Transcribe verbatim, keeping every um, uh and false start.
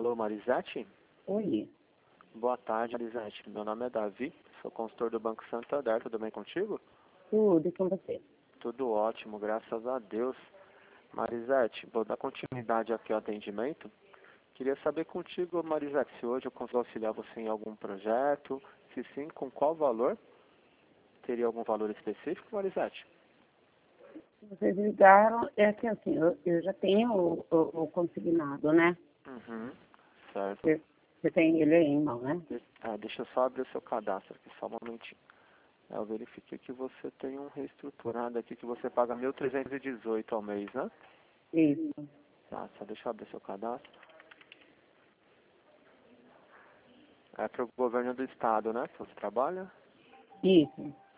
Alô, Marisete? Oi. Boa tarde, Marisete. Meu nome é Davi, sou consultor do Banco Santander. Tudo bem contigo? Tudo e com você? Tudo ótimo, graças a Deus. Marisete, vou dar continuidade aqui ao atendimento. Queria saber contigo, Marisete, se hoje eu consigo auxiliar você em algum projeto. Se sim, com qual valor? Teria algum valor específico, Marisete? Vocês ligaram, é que assim, eu, eu já tenho o, o, o consignado, né? Uhum, certo. Você, você tem ele aí em mão, né? Ah, deixa eu só abrir o seu cadastro aqui, só um momentinho. É, eu verifiquei que você tem um reestruturado aqui, que você paga mil trezentos e dezoito ao mês, né? Isso, Tá, só deixa eu abrir seu cadastro. É para o governo do estado, né, que você trabalha? isso.